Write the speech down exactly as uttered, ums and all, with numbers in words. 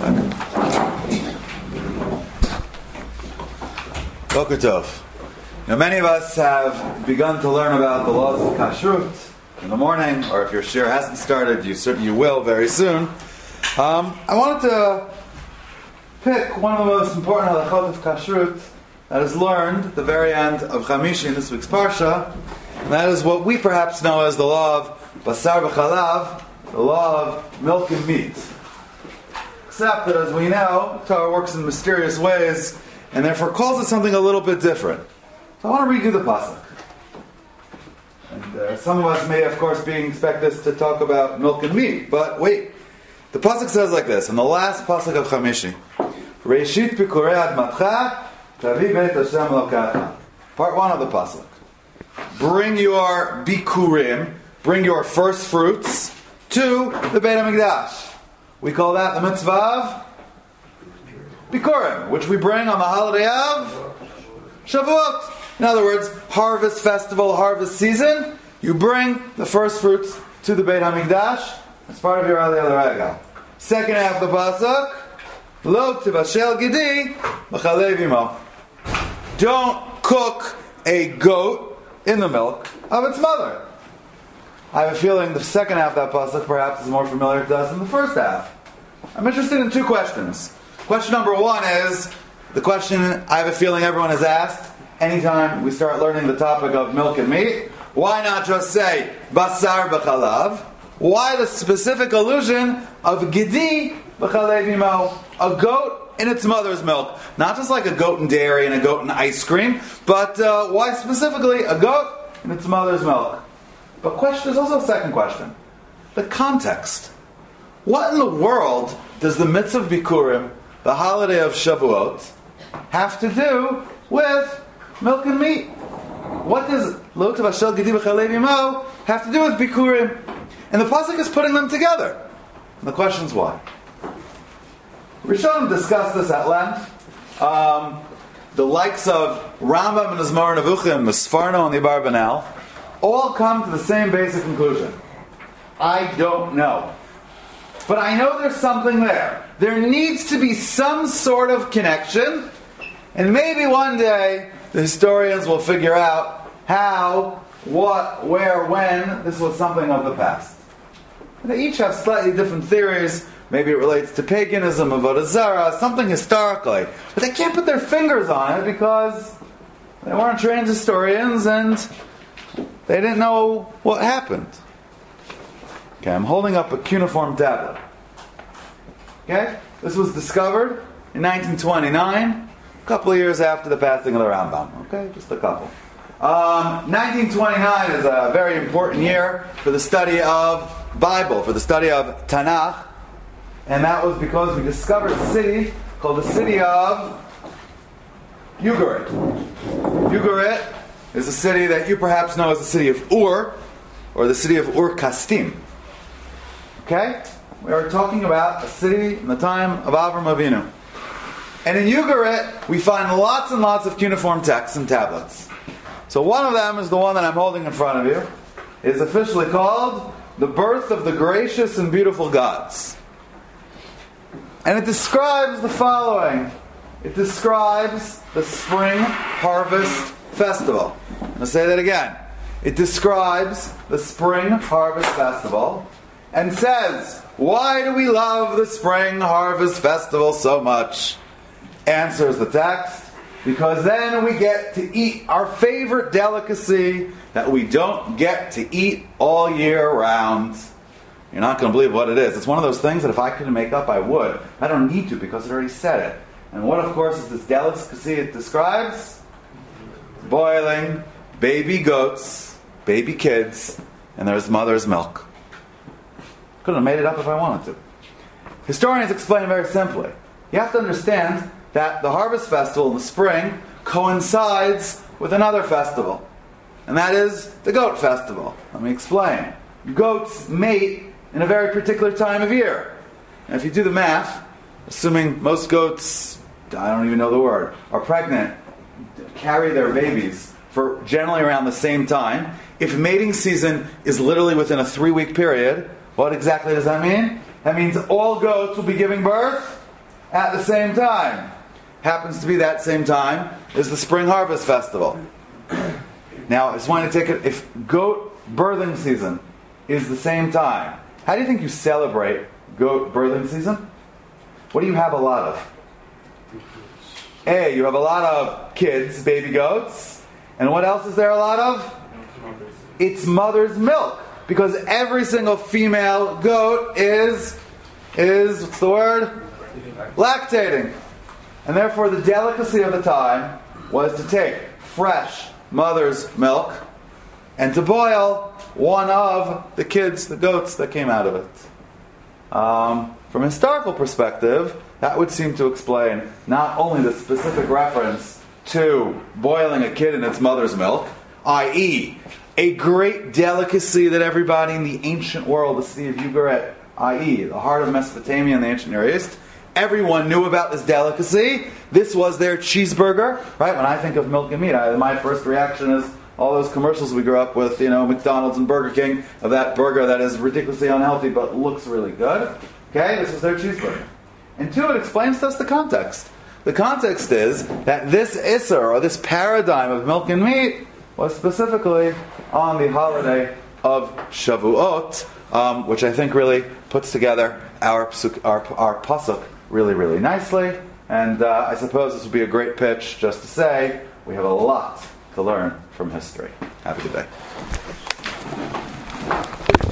Boker Tov. Now, many of us have begun to learn about the laws of kashrut in the morning, or if your shir hasn't started, you certainly will very soon. Um, I wanted to pick one of the most important halachot of kashrut that is learned at the very end of Chamishi in this week's parsha, and that is what we perhaps know as the law of basar b'chalav, the law of milk and meat. Except that, as we know, Torah works in mysterious ways, and therefore calls it something a little bit different. So I want to read you the pasuk. And uh, some of us may, of course, being expect this to talk about milk and meat, but wait. The pasuk says like this, in the last pasuk of Chamishi, Reishit bikurei admatcha, tavi beit Hashem lokacha. Part one of the pasuk. Bring your bikurim, bring your first fruits to the Beit HaMikdash. We call that the mitzvah of Bikurim, which we bring on the holiday of Shavuot. In other words, harvest festival, harvest season, you bring the first fruits to the Beit HaMikdash as part of your Aliyah L'Regel. Second half of the pasuk, Lo tivashel gidi b'chalev imo. Don't cook a goat in the milk of its mother. I have a feeling the second half of that pasuk perhaps is more familiar to us than the first half. I'm interested in two questions. Question number one is the question I have a feeling everyone has asked anytime we start learning the topic of milk and meat. Why not just say basar b'chalav? Why the specific allusion of gidi b'chalev imo, a goat in its mother's milk? Not just like a goat in dairy and a goat in ice cream, but uh, why specifically a goat in its mother's milk? But question, there's also a second question. The context. What in the world does the mitzvah of Bikurim, the holiday of Shavuot, have to do with milk and meat? What does Lo Tavashel Gedi B'Chalev Imo have to do with Bikurim? And the pasuk is putting them together. And the question is why? Rishonim discussed this at length. Um, the likes of Rambam and his Moreh Nevuchim, the Sforno and the Abarbanel, all come to the same basic conclusion. I don't know. But I know there's something there. There needs to be some sort of connection, and maybe one day the historians will figure out how, what, where, when this was something of the past. And they each have slightly different theories. Maybe it relates to paganism, avodah zarah, something historically. But they can't put their fingers on it because they weren't trained historians and they didn't know what happened. Okay, I'm holding up a cuneiform tablet. Okay? This was discovered in nineteen twenty-nine, a couple of years after the passing of the Rambam. Okay? Just a couple. Um, nineteen twenty-nine is a very important year for the study of Bible, for the study of Tanakh. And that was because we discovered a city called the city of Ugarit. Ugarit is a city that you perhaps know as the city of Ur, or the city of Ur Kasdim. Okay? We are talking about a city in the time of Avram Avinu. And in Ugarit, we find lots and lots of cuneiform texts and tablets. So one of them is the one that I'm holding in front of you. It is officially called The Birth of the Gracious and Beautiful Gods. And it describes the following. It describes the spring harvest festival. I'm going to say that again. It describes the spring harvest festival and says, why do we love the spring harvest festival so much? Answers the text, because then we get to eat our favorite delicacy that we don't get to eat all year round. You're not going to believe what it is. It's one of those things that if I couldn't make up, I would. I don't need to because it already said it. And what, of course, is this delicacy it describes? Boiling baby goats, baby kids, and there's mother's milk. Couldn't have made it up if I wanted to. Historians explain very simply. You have to understand that the harvest festival in the spring coincides with another festival. And that is the goat festival. Let me explain. Goats mate in a very particular time of year. And if you do the math, assuming most goats, I don't even know the word, are pregnant, carry their babies for generally around the same time. If mating season is literally within a three-week period, what exactly does that mean? That means all goats will be giving birth at the same time. Happens to be that same time is the Spring Harvest Festival. Now, I just want to take it, if goat birthing season is the same time, how do you think you celebrate goat birthing season? What do you have a lot of? A, you have a lot of kids, baby goats. And what else is there a lot of? It's mother's milk. Because every single female goat is, is, what's the word? Lactating. And therefore the delicacy of the time was to take fresh mother's milk and to boil one of the kids, the goats that came out of it. Um, from a historical perspective, that would seem to explain not only the specific reference to boiling a kid in its mother's milk, that is, a great delicacy that everybody in the ancient world, the city of Ugarit, that is, the heart of Mesopotamia and the ancient Near East, everyone knew about this delicacy. This was their cheeseburger, right? When I think of milk and meat, I, my first reaction is all those commercials we grew up with, you know, McDonald's and Burger King, of that burger that is ridiculously unhealthy but looks really good. Okay, this was their cheeseburger. And two, it explains to us the context. The context is that this Isser, or this paradigm of milk and meat, was specifically on the holiday of Shavuot, um, which I think really puts together our psuk, our, our pasuk really, really nicely. And uh, I suppose this would be a great pitch just to say we have a lot to learn from history. Have a good day.